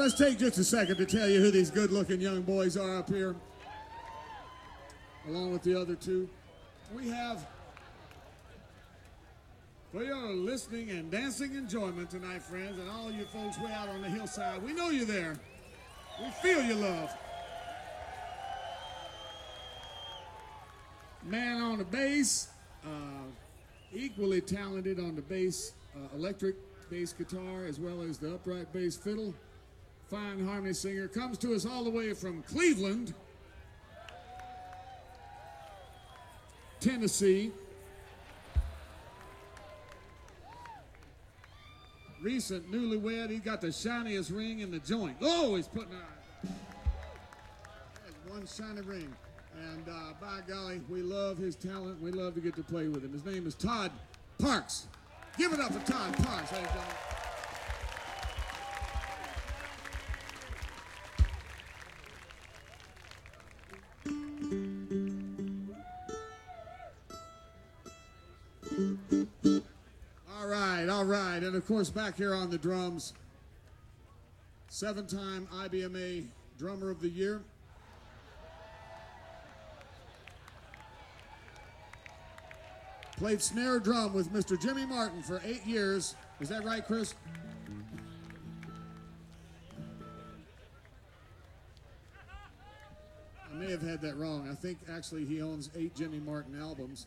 let's take just a second to tell you who these good-looking young boys are up here, along with the other two. We have, for your listening and dancing enjoyment tonight, friends, and all you folks way out on the hillside, we know you're there. We feel your love. Man on the bass, equally talented on the bass, electric bass guitar, as well as the upright bass fiddle. Fine harmony singer, comes to us all the way from Cleveland, Tennessee. Recent newlywed, he got the shiniest ring in the joint. Oh, he's putting one shiny ring. And by golly, we love his talent. We love to get to play with him. His name is Todd Parks. Give it up for Todd Parks, ladies and gentlemen. All right, and of course back here on the drums, 7-time IBMA Drummer of the Year. Played snare drum with Mr. Jimmy Martin for 8 years. Is that right, Chris? I may have had that wrong. I think actually he owns 8 Jimmy Martin albums.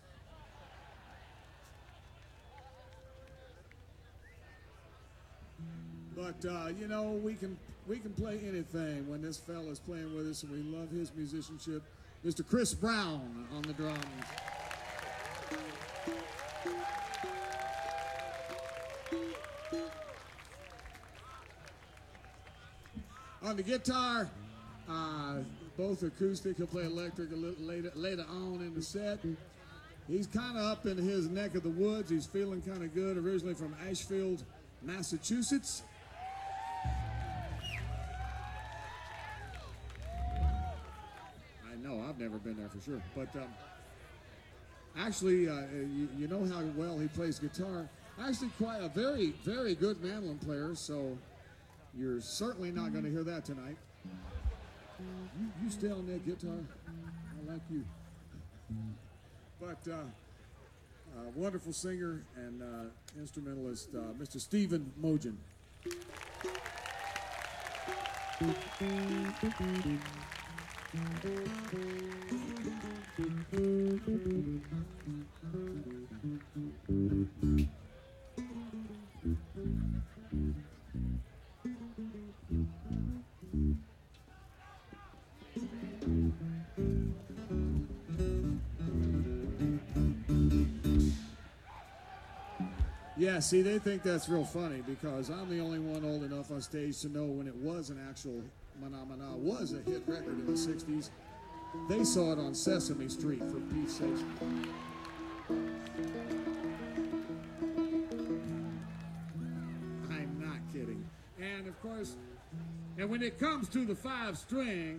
But you know, we can play anything when this fella's playing with us, and we love his musicianship. Mr. Chris Brown on the drums. On the guitar, both acoustic. He'll play electric a little later on in the set. He's kind of up in his neck of the woods. He's feeling kind of good. Originally from Ashfield, Massachusetts. I know, I've never been there for sure. But actually, you know how well he plays guitar. Actually, quite a very, very good mandolin player, so you're certainly not going to hear that tonight. You stay on that guitar. I like you. But wonderful singer and instrumentalist, Mr. Stephen Mogen. Yeah, see, they think that's real funny because I'm the only one old enough on stage to know when it was an actual Mana was a hit record in the 60s. They saw it on Sesame Street, for Pete's sake. I'm not kidding. And of course, and when it comes to the 5-string,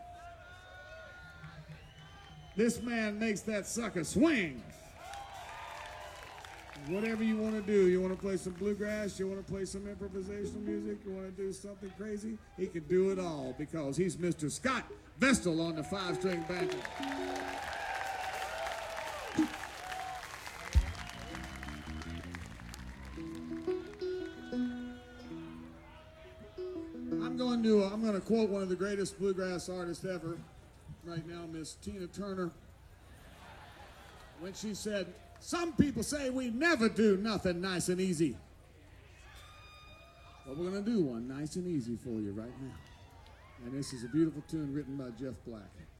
this man makes that sucker swing. Whatever you want to do, you want to play some bluegrass, you want to play some improvisational music, you want to do something crazy, he can do it all because he's Mr. Scott Vestal on the 5-string banjo. I'm going to quote one of the greatest bluegrass artists ever right now, Miss Tina Turner, when she said, "Some people say we never do nothing nice and easy. Well, we're going to do one nice and easy for you right now." And this is a beautiful tune written by Jeff Black.